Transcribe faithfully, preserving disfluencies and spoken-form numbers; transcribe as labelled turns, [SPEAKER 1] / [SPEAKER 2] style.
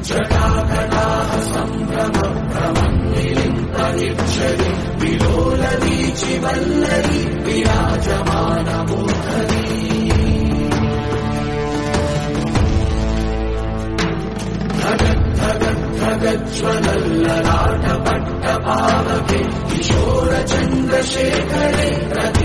[SPEAKER 1] जटाकटाः सम्भ्रमभ्रमन्निलिम्पनिच्छरि विलोलवीचि Vallari विराजमानमूर्धनि धगद्धगद्धगज्ज्वलल्ललाटपट्टपावके किशोरचन्द्रशेखरे